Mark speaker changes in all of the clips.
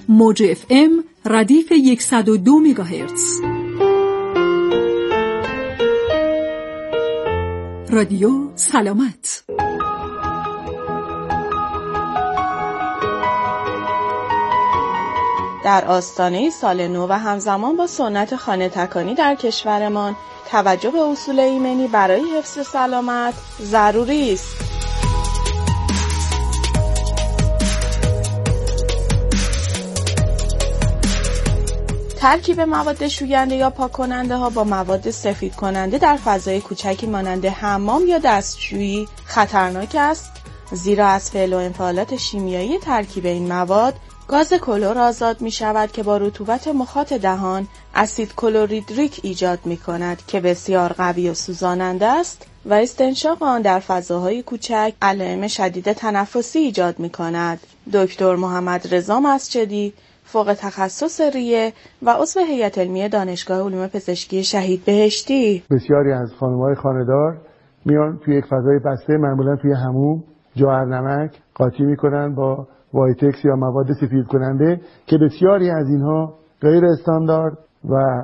Speaker 1: موج FM ردیف 102 مگاهرتز. رادیو سلامت.
Speaker 2: در آستانه سال نو و همزمان با سنت خانه تکانی در کشورمان، توجه به اصول ایمنی برای حفظ سلامت ضروری است. ترکیب مواد شوینده یا پاک کننده ها با مواد سفید کننده در فضای کوچکی مانند حمام یا دستشویی خطرناک است، زیرا از فعل و انفعالات شیمیایی ترکیب این مواد گاز کلور آزاد می شود که با رطوبت مخاط دهان اسید کلوریدریک ایجاد می کند که بسیار قوی و سوزاننده است و استنشاق آن در فضاهای کوچک علائم شدید تنفسی ایجاد می کند. دکتر محمد رضا مسجدی، فوق تخصص ریه و عضو هیئت علمی دانشگاه علوم پزشکی شهید بهشتی:
Speaker 3: بسیاری از خانم‌های خانه‌دار میان توی یک فضای بسته، معمولا توی حموم، جوهرنمک قاطی میکنن با وایتکس یا مواد سفید کننده که بسیاری از اینها غیر استاندارد و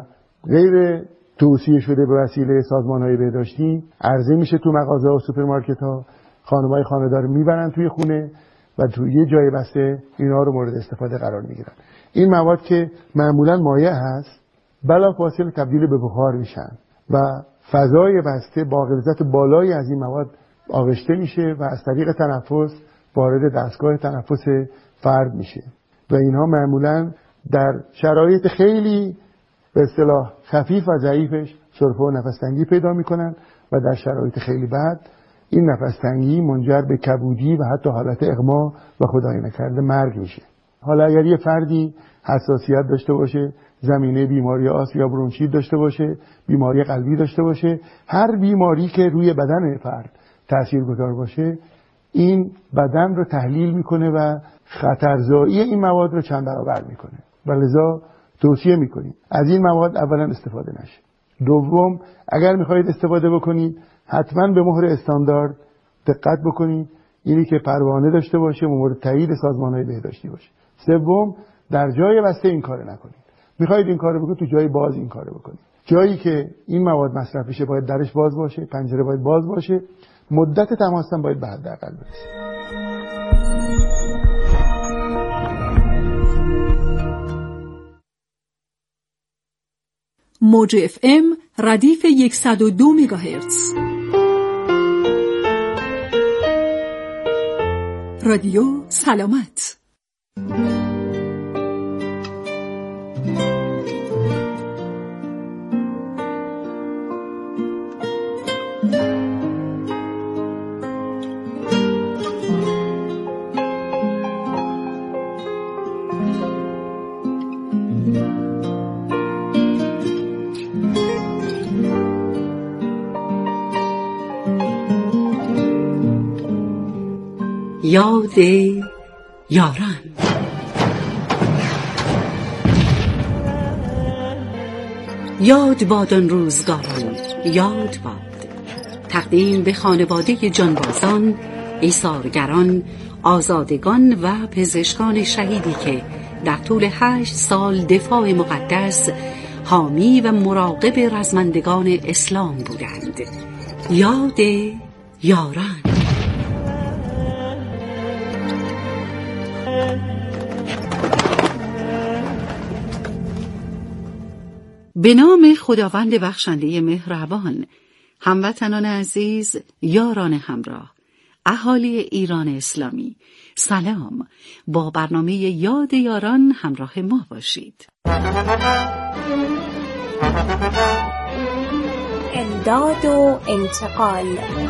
Speaker 3: غیر توصیه شده به وسیله سازمان‌های بهداشتی عرضه میشه تو مغازه و سوپرمارکت‌ها. خانم‌های خانه‌دار میبرن توی خونه و توی یه جای بسته اینا رو مورد استفاده قرار میگیرن. این مواد که معمولا مایع هست بلافاصله تبدیل به بخار میشن و فضای بسته با غلظت بالایی از این مواد آغشته میشه و از طریق تنفس وارد دستگاه تنفس فرد میشه و اینها معمولا در شرایط خیلی به اصطلاح خفیف و ضعیفش سرفه و نفس‌تنگی پیدا میکنن و در شرایط خیلی بد این نفس‌تنگی منجر به کبودی و حتی حالت اغما و خدای نکرده مرگ میشه. حالا اگر یه فردی حساسیت داشته باشه، زمینه بیماری آسم یا برونشیت داشته باشه، بیماری قلبی داشته باشه، هر بیماری که روی بدن فرد تاثیرگذار باشه، این بدن رو تحلیل میکنه و خطرزایی این مواد رو چند برابر میکنه و لذا توصیه میکنیم از این مواد اولا استفاده نشه. دوم، اگر میخواهید استفاده بکنید حتما به مهر استاندارد دقت بکنید، اینی که پروانه داشته باشه و مورد تایید سازمان‌های بهداشتی باشه. سوم، در جای بسته این کارو نکنید. میخواهید این کارو بکنید تو جای باز این کارو بکنید. جایی که این مواد مصرف میشه باید درش باز باشه، پنجره باید باز باشه، مدت تماس هم باید به حداقل برسه.
Speaker 1: موج FM ردیف 102 مگاهرتز. رادیو سلامت.
Speaker 4: یاد یاران. یاد باد آن روزگاران، یاد باد. تقدیم به خانواده جانبازان، ایثارگران، آزادگان و پزشکان شهیدی که در طول 8 سال دفاع مقدس، حامی و مراقب رزمندگان اسلام بودند. یاد یاران. به نام خداوند بخشنده مهربان. هموطنان عزیز، یاران همراه، اهالی ایران اسلامی، سلام. با برنامه یاد یاران همراه ما باشید.
Speaker 5: امداد و انتقال.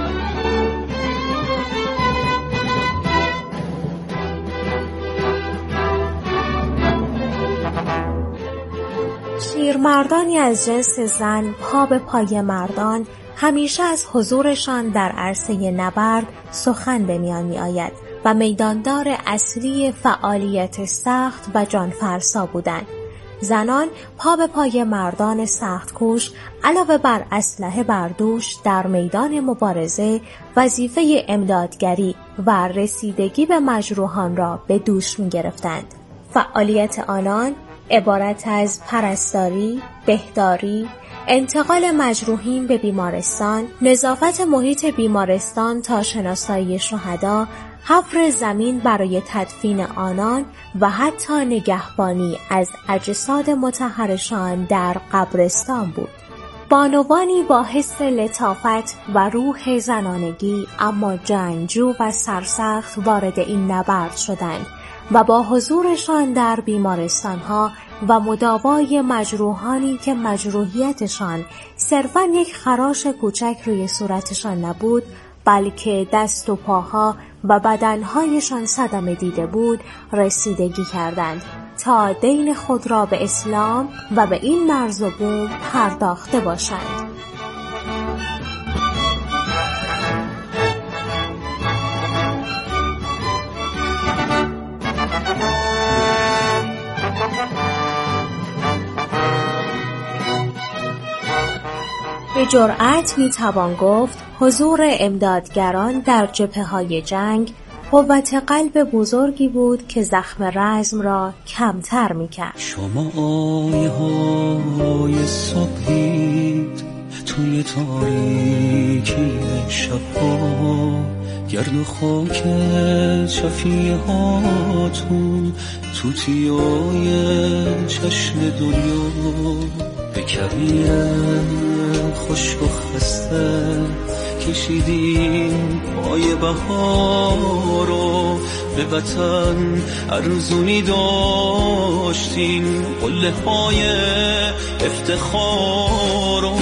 Speaker 5: شیرمردانی از جنس زن پا به پای مردان همیشه از حضورشان در عرصه نبرد سخن به میان می آید و میداندار اصلی فعالیت سخت و جانفرسا بودند. زنان پا به پای مردان سخت کوش علاوه بر اسلحه بر دوش در میدان مبارزه وظیفه امدادگری و رسیدگی به مجروحان را به دوش می گرفتند. فعالیت آنان عبارت از پرستاری، بهداری، انتقال مجروحین به بیمارستان، نظافت محیط بیمارستان تا شناسایی شهدا، حفر زمین برای تدفین آنان و حتی نگهبانی از اجساد مطهرشان در قبرستان بود. بانوانی با حس لطافت و روح زنانگی اما جنگجو و سرسخت وارد این نبرد شدند و با حضورشان در بیمارستان‌ها و مداوای مجروحانی که مجروحیتشان صرفاً یک خراش کوچک روی صورتشان نبود، بلکه دست و پاها و بدنهایشان صدمه دیده بود، رسیدگی کردند تا دین خود را به اسلام و به این مرز و بوم پرداخته باشند. به جرأت میتوان گفت حضور امدادگران در جبهه‌های جنگ قوت قلب بزرگی بود که زخم رزم را کمتر میکرد.
Speaker 6: شما آیه‌های صبحید توی تاریکی شب‌ها، گرد و خاک شفیه هاتون توتیای چشم دنیا، به کبیر خشک و خسته کشیدیم پای بهارو، به وطن ارزونی داشتیم قله های افتخارو.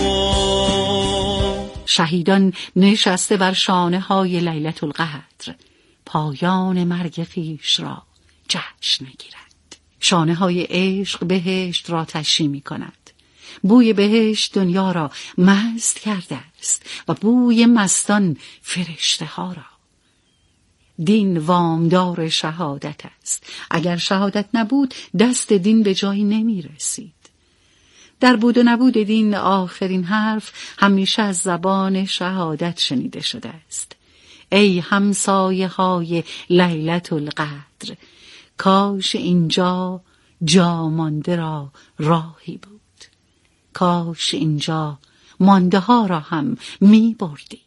Speaker 4: شهیدان نشسته بر شانه های لیلة القدر پایان مرگ خویش را جشن می‌گیرند. شانه های عشق بهشت را تشییع می‌کند. بوی بهشت دنیا را مست کرده است و بوی مستان فرشته ها را. دین وامدار شهادت است. اگر شهادت نبود دست دین به جایی نمی رسید. در بود و نبود دین آخرین حرف همیشه از زبان شهادت شنیده شده است. ای همسایه های لیلة القدر، کاش اینجا جا مانده را راهی بود. کاش اینجا مانده ها را هم می بردید.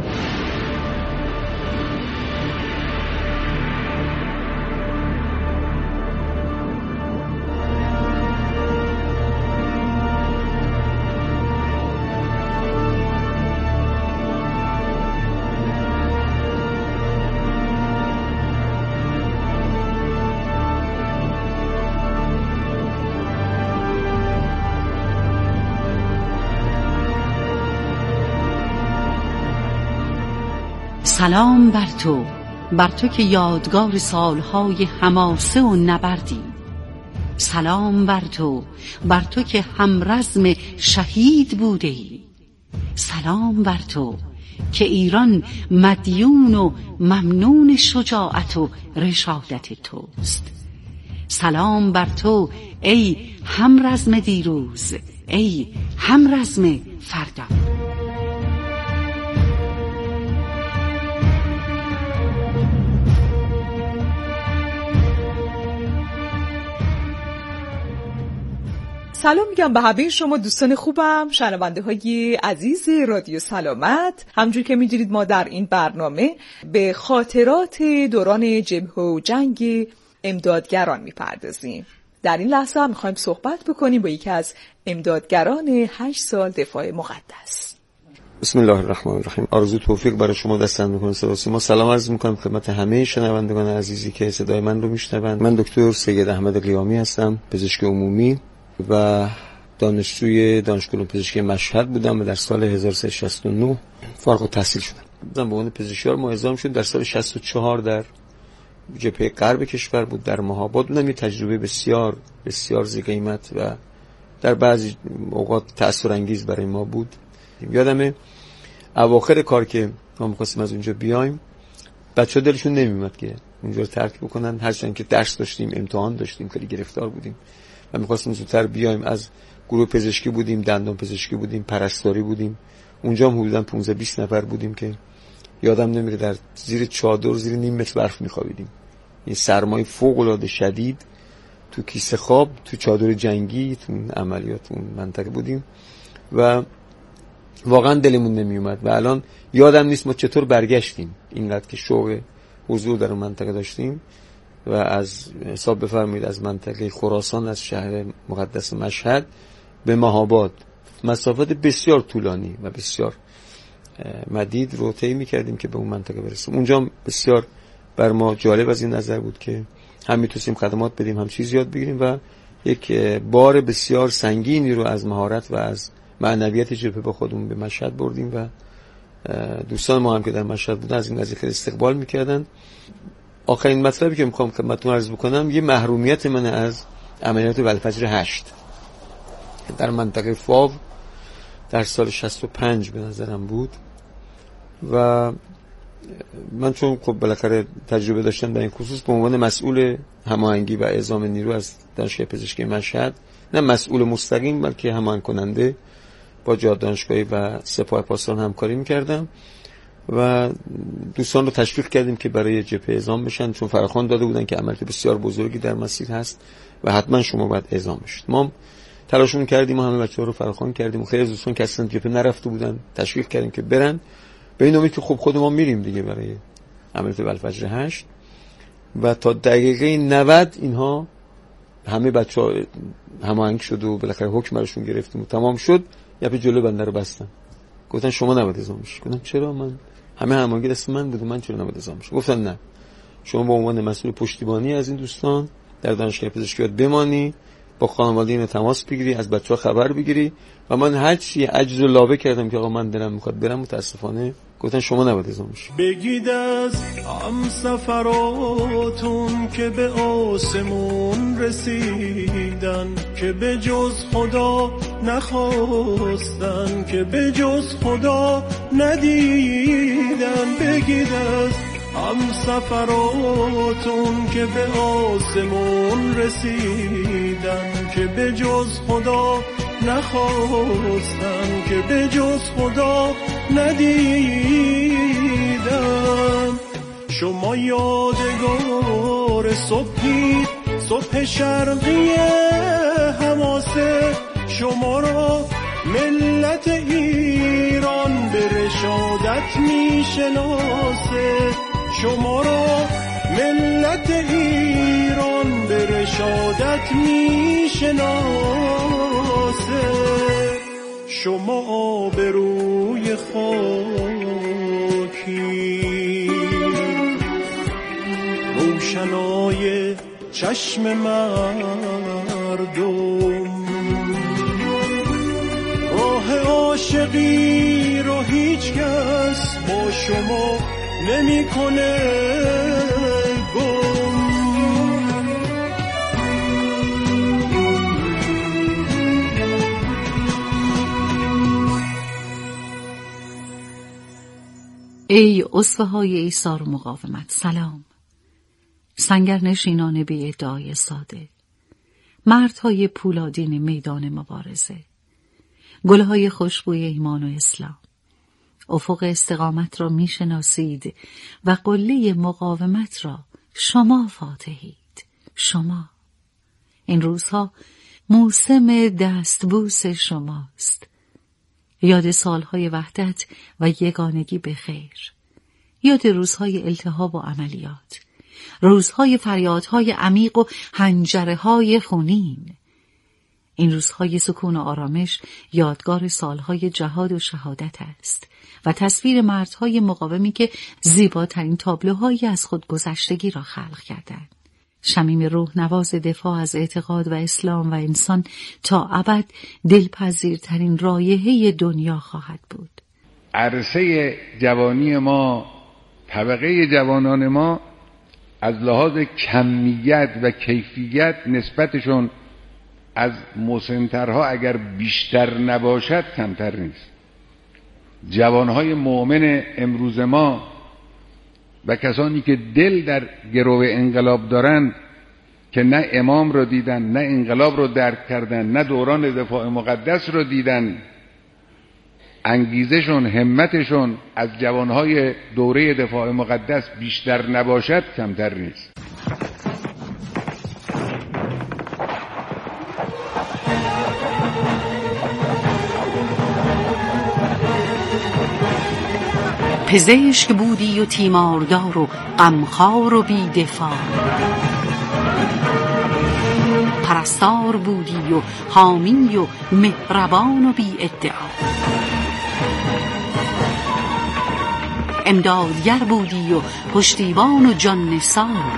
Speaker 4: سلام بر تو که یادگار سالهای حماسه و نبردی. سلام بر تو که همرزم شهید بوده ای. سلام بر تو که ایران مدیون و ممنون شجاعت و رشادت توست. سلام بر تو ای همرزم دیروز، ای همرزم فردا.
Speaker 7: سلام میگم به همه شما دوستان خوبم، شنونده های عزیز رادیو سلامت. همجور که میدونید ما در این برنامه به خاطرات دوران جبهه و جنگ امدادگران میپردازیم. در این لحظه هم میخوایم صحبت بکنیم با یکی از امدادگران 8 سال دفاع مقدس.
Speaker 8: بسم الله الرحمن الرحیم. آرزو توفیق برای شما دستم میکنه. ما سلام عرض میکنم خدمت همه شنوندگان عزیزی که صدای من رو میشنوند. من دکتر سید احمد قیامی هستم، پزشک عمومی و دانشجوی دانشگاه پزشکی مشهد بودم و در سال 1369 فارغ التحصیل شدم. به عنوان پزشکیار معززم شد. در سال 64 در جبهه غرب کشور بود، در مهاباد بودم. یه تجربه بسیار بسیار ذی‌قیمت و در بعضی اوقات تأثیرانگیز برای ما بود. یادمه اواخر کار که ما می‌خواستیم از اونجا بیایم، بچه‌ها دلشون نمی‌اومد که اونجا رو ترک بکنن، هرچند که درس داشتیم، امتحان داشتیم، خیلی گرفتار بودیم و می‌خواستیم زودتر بیایم. از گروه پزشکی بودیم، دندان پزشکی بودیم، پرستاری بودیم. اونجا هم حدوداً 15-20 نفر بودیم که یادم نمیره در زیر چادر زیر نیم متر برف می‌خوابیدیم. این سرمای فوق‌العاده شدید تو کیسه خواب، تو چادر جنگی، تو عملیات اون منطقه بودیم و واقعا دلمون نمی اومد و الان یادم نیست ما چطور برگشتیم، اینقدر که شوق حضور در اون منطقه داشتیم و از حساب بفرمایید از منطقه خراسان، از شهر مقدس مشهد به مهاباد مسافت بسیار طولانی و بسیار مدید رو طی می‌کردیم که به اون منطقه برسیم. اونجا بسیار بر ما جالب از این نظر بود که هم میتونیم خدمات بدیم، هم چیز یاد بگیریم و یک بار بسیار سنگینی رو از مهارت و از معنویت جبهه با خودمون به مشهد بردیم و دوستان ما هم که در مشهد بودن از این قضیه خیلی استقبال میکردن. آخرین مطلبی که میخوام خدمتتون عرض بکنم یه محرومیت من از عملیات بلفجر 8 در منطقه فاو در سال 65 به نظرم بود و من چون خب بالاخره تجربه داشتم در این خصوص به عنوان مسئول هماهنگی و اعزام نیرو از دانشگاه پزشکی مشهد، نه مسئول مستقیم بلکه هماهنگ کننده با جهاد دانشگاهی و سپاه پاسداران همکاری می‌کردم و دوستان رو تشویق کردیم که برای جبهه اعزام بشن، چون فراخوان داده بودن که عملیات بسیار بزرگی در مسیر هست و حتما شما باید اعزام بشید. ما تلاشمون کردیم و همه بچه‌ها رو فراخوان کردیم و خیلی از دوستان که اصلا جبهه نرفته بودن تشویق کردیم که برن، به این امید که خب خود ما میریم دیگه برای عملیات بلفجر 8 و تا دقیقه 90 اینها همه بچه‌ها هماهنگ شد و بالاخره حکم براشون گرفتیم و تمام شد. یه جلو بنده رو بستن، گفتن شما نباید اعزام بشی. گفتم چرا؟ من همه هماهنگی دست من بود، من چرا نباید اعزام بشم؟ گفتن نه، شما به عنوان مسئول پشتیبانی از این دوستان در دانشگاه پزشکی باید بمانی، با خانواده اینا تماس بگیری، از بچه‌ها خبر بگیری و من هر چی عجز و لابه کردم که آقا من دلم میخواد برم، متاسفانه گفتن شما نباید اعزام بشی.
Speaker 6: بگید از همسفراتون که به آسمون رسیدن، که به جز خدا نخواستن، که به جز خدا ندیدن. بگید از همسفراتون که به آسمون رسیدن، که به جز خدا نخواستن، که به جز خدا ندیدن. شما یادگار صبحی، صبح شرقی حماسه، شما را ملت ایران به رشادت میشناسه. شما را ملت ایران به رشادت میشناسه. شما آبروی خاکی، روشنای چشم مردم، راه عاشقی رو هیچ کس با شما نمی‌کنه گم.
Speaker 4: ای اسوه‌های ایثار و مقاومت، سلام. سنگرنشینان بی ادعای ساده، مردهای پولادین میدان مبارزه، گلهای خوشبوی ایمان و اسلام، افق استقامت را میشناسید و قله مقاومت را شما فاتحید. شما این روزها موسم دستبوس شماست. یاد سالهای وحدت و یگانگی به خیر، یاد روزهای التهاب و عملیات، روزهای فریادهای عمیق و حنجره‌های خونین. این روزهای سکون و آرامش یادگار سالهای جهاد و شهادت است و تصویر مردهای مقاومی که زیباترین تابلوهایی از خودگذشتگی را خلق کردند. شمیم روح نواز دفاع از اعتقاد و اسلام و انسان تا ابد دلپذیرترین رایحه دنیا خواهد بود.
Speaker 9: عرصه جوانی ما، طبقه جوانان ما از لحاظ کمیت و کیفیت نسبتشون از مسن‌ترها اگر بیشتر نباشد کمتر نیست. جوانهای مؤمن امروز ما و کسانی که دل در گرو انقلاب دارن که نه امام رو دیدن، نه انقلاب رو درک کردن، نه دوران دفاع مقدس رو دیدن، انگیزشون، همتشون از جوانهای دوره دفاع مقدس بیشتر نباشد کمتر نیست.
Speaker 4: پزشک بودی و تیماردار و غمخوار و بی‌دفاع، پرستار بودی و حامی و مهربان و بی ادعا، امدادگر بودی و پشتیبان و جان نثار.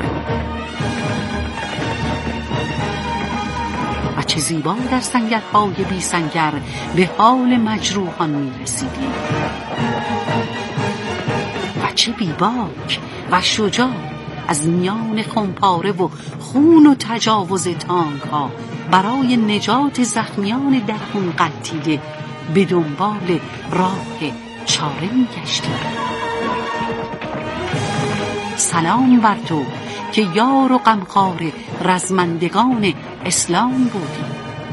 Speaker 4: و چه زیبا در سنگرهای بی سنگر به حال مجروحان می رسیدی، و چه بیباک و شجاع از میان خمپاره و خون و تجاوز تانک ها برای نجات زخمیان در خون قطیده به دنبال راه چاره می گشتی. سلام بر تو که یار و غمخوار رزمندگان اسلام بودی.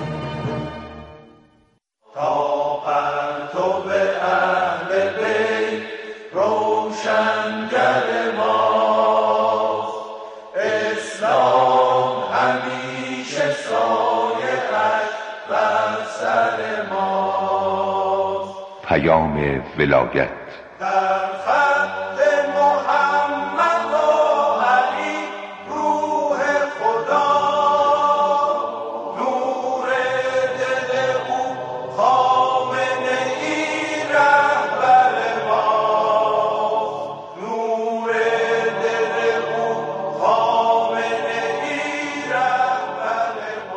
Speaker 6: تا پرتو اهل بیت روشنگر ماست، اسلام همیشه سایه‌اش بر سر ماست.
Speaker 9: پیام ولایت
Speaker 6: در خط محمد و علی روح خدا، نور دل او خامنه ای رهبر ماست، نور دل او خامنه ای رهبر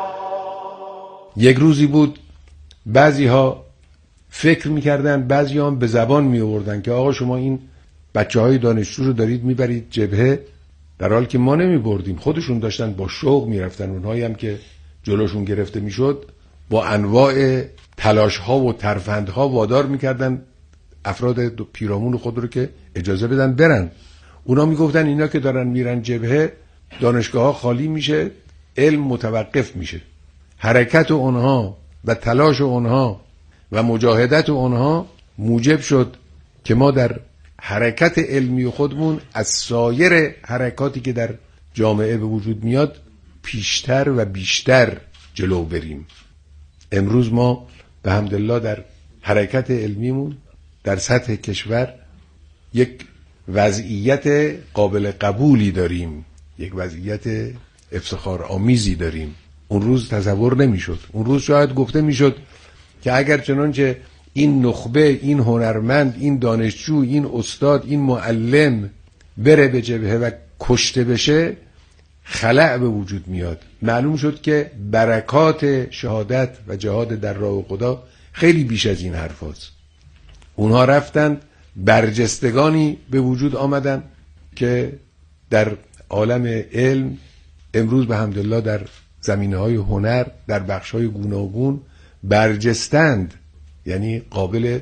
Speaker 6: ماست.
Speaker 10: یک روزی بود بعضی ها فکر میکردن، بعضی هم به زبان میآوردن که آقا شما این بچه‌های دانشجو رو دارید میبرید جبهه، در حالی که ما نمیبردیم. خودشون داشتن با شوق میرفتن. اونهایی هم که جلوشون گرفته میشد با انواع تلاش‌ها و ترفندها وادار میکردن افراد پیرامون خود رو که اجازه بدن برن. اونا میگفتن اینا که دارن میرن جبهه دانشگاه‌ها خالی میشه، علم متوقف میشه. حرکت اونها و تلاش اونها و مجاهدت اونها موجب شد که ما در حرکت علمی خودمون از سایر حرکاتی که در جامعه به وجود میاد پیشتر و بیشتر جلو بریم. امروز ما به حمدالله در حرکت علمیمون در سطح کشور یک وضعیت قابل قبولی داریم، یک وضعیت افتخار آمیزی داریم. اون روز تصور نمیشد. اون روز شاید گفته میشد که اگر چنانچه این نخبه، این هنرمند، این دانشجو، این استاد، این معلم بره به جبهه و کشته بشه خلأ به وجود میاد. معلوم شد که برکات شهادت و جهاد در راه خدا خیلی بیش از این حرف هست. اونها رفتند، برجستگانی به وجود آمدن که در عالم علم امروز به حمدالله در زمینه‌های هنر در بخش‌های گوناگون برجستند، یعنی قابل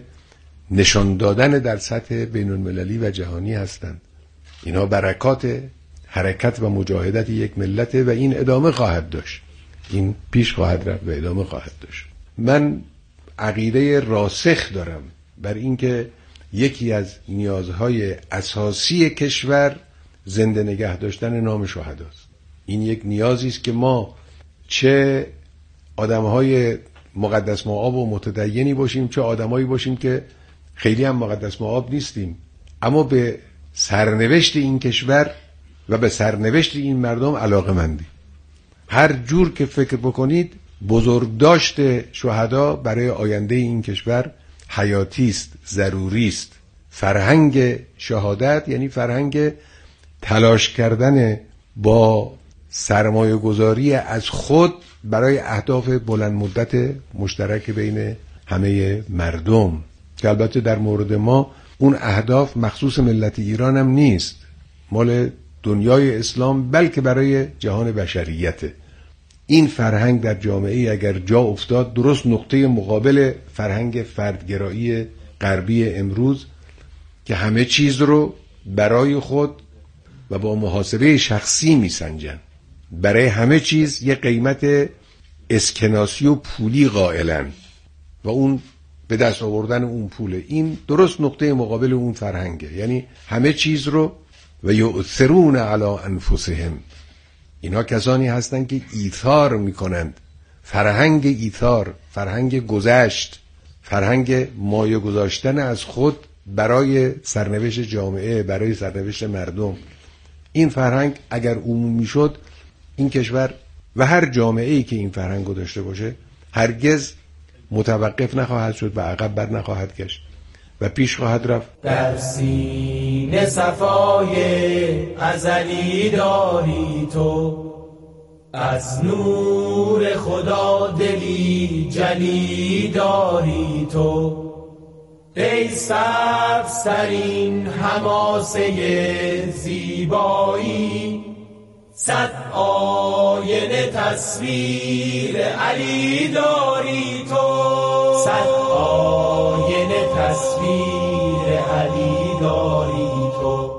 Speaker 10: نشان دادن در سطح بین‌المللی و جهانی هستند. اینا برکات حرکت و مجاهدت یک ملته و این ادامه خواهد داشت، این پیش خواهد رفت و ادامه خواهد داشت. من عقیده راسخ دارم بر اینکه یکی از نیازهای اساسی کشور زنده نگه داشتن نام شهداست. این یک نیازی است که ما چه آدم‌های مقدس مآب و متدینی باشیم، چه آدمایی باشیم که خیلی هم مقدس مآب نیستیم، اما به سرنوشت این کشور و به سرنوشت این مردم علاقه‌مندیم. هر جور که فکر بکنید بزرگداشت شهدا برای آینده این کشور حیاتی است، ضروری است. فرهنگ شهادت یعنی فرهنگ تلاش کردن با سرمایه گذاری از خود برای اهداف بلند مدت مشترک بین همه مردم، که البته در مورد ما اون اهداف مخصوص ملت ایران هم نیست، مال دنیای اسلام، بلکه برای جهان بشریته. این فرهنگ در جامعه اگر جا افتاد، درست نقطه مقابل فرهنگ فردگرایی غربی امروز که همه چیز رو برای خود و با محاسبه شخصی میسنجن، برای همه چیز یه قیمت اسکناسی و پولی قائلن و اون به دست آوردن اون پوله. این درست نقطه مقابل اون فرهنگه، یعنی همه چیز رو و یؤثرون علی انفسهم. اینا کسانی هستند که ایثار میکنند. فرهنگ ایثار، فرهنگ گذشت، فرهنگ مایه گذاشتن از خود برای سرنوشت جامعه، برای سرنوشت مردم. این فرهنگ اگر عمومی شد، این کشور و هر جامعه‌ای که این فرهنگ رو داشته باشه هرگز متوقف نخواهد شد و عقب بر نخواهد گشت و پیش خواهد رفت.
Speaker 11: در سینه صفای ازلی داری تو، از نور خدا دلی جلی داری تو، ای سبزترین حماسه زیبایی، صد آینه تصویر علی داری تو، صد آینه تصویر علی داری تو.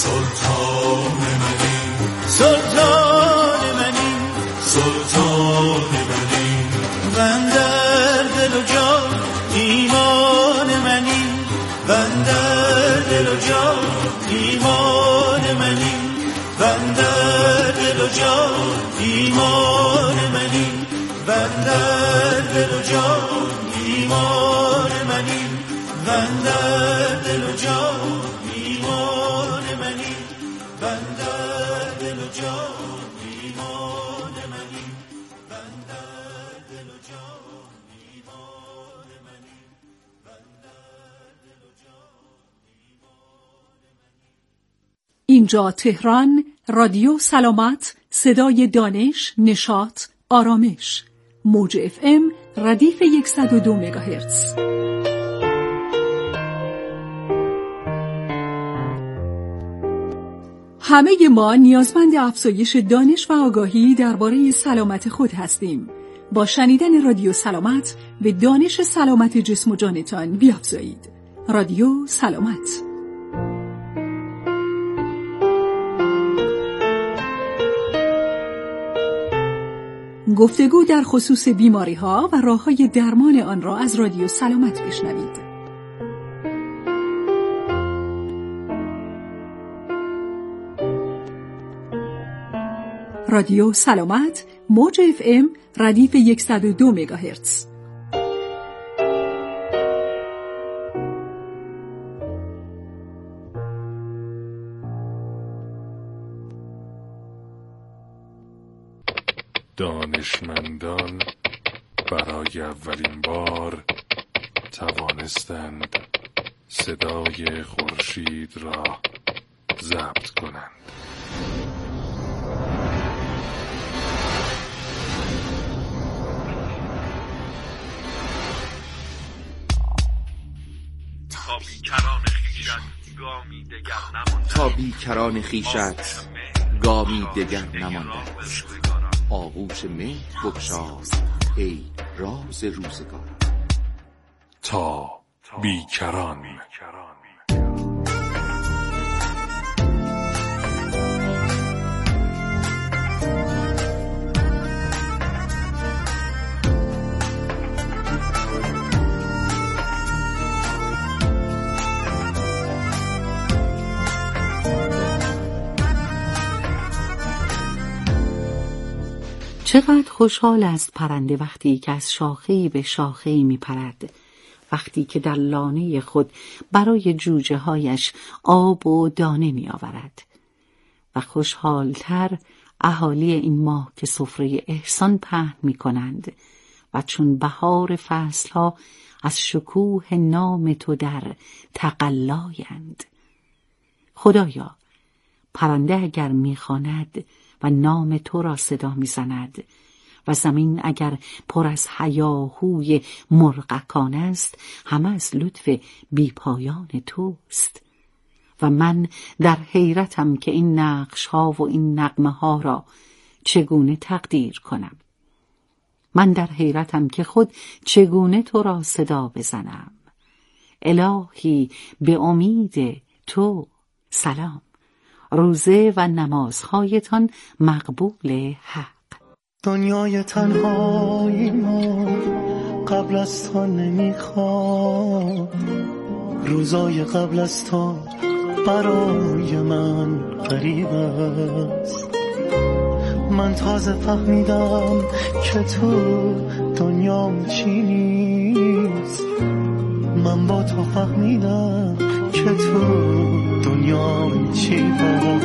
Speaker 6: سلطان منی سلطان منی سلطان منی بندر دل و جان ایمان منی بندر دل و جان ایمان منی بندر دل و جان ایمان منی بندر دل و جان ایمان منی بندر دل و جان ایمان منی بندر دل و جان ایمان منی بندر دل و جان ایمان منی بندر دل و جان.
Speaker 1: اینجا تهران، رادیو سلامت، صدای دانش، نشاط، آرامش. موج FM ردیف 102 مگاهرتز. همه ما نیازمند افزایش دانش و آگاهی درباره سلامت خود هستیم. با شنیدن رادیو سلامت به دانش سلامت جسم و جانتان بیافزایید. رادیو سلامت. گفتگو در خصوص بیماری‌ها و راه‌های درمان آن را از رادیو سلامت بشنوید. رادیو سلامت، موج FM ردیف 102 مگاهرتز.
Speaker 12: دانشمندان برای اولین بار توانستند صدای خورشید را ضبط کنند.
Speaker 13: تا بیکران خویشت گامی دگر نمانده است. آغوش مهر بگشای ای راز روزگار.
Speaker 12: تا بیکران.
Speaker 4: چقدر خوشحال است پرنده وقتی که از شاخه‌ای به شاخه‌ای می‌پرد، وقتی که در لانه خود برای جوجه هایش آب و دانه می‌آورد. و خوشحالتر اهالی این ماه که سفره احسان پهن می‌کنند و چون بهار فصل‌ها از شکوه نام تو در تقلایند. خدایا، پرنده اگر می‌خواند و نام تو را صدا می‌زند و زمین اگر پر از هیاهوی مرغکان است، همه از لطف بیپایان توست. و من در حیرتم که این نقش‌ها و این نغمه‌ها را چگونه تقدیر کنم. من در حیرتم که خود چگونه تو را صدا بزنم. الهی به امید تو سلام. روزه و نمازهایتان مقبول حق.
Speaker 6: دنیای تنهایی ما قبل از تو نمیخواد، روزای قبل از تو برای من غریب است. من تازه فهمیدم که تو دنیام چی نیست. من با تو فهمیدم که تو دنیام چی هست.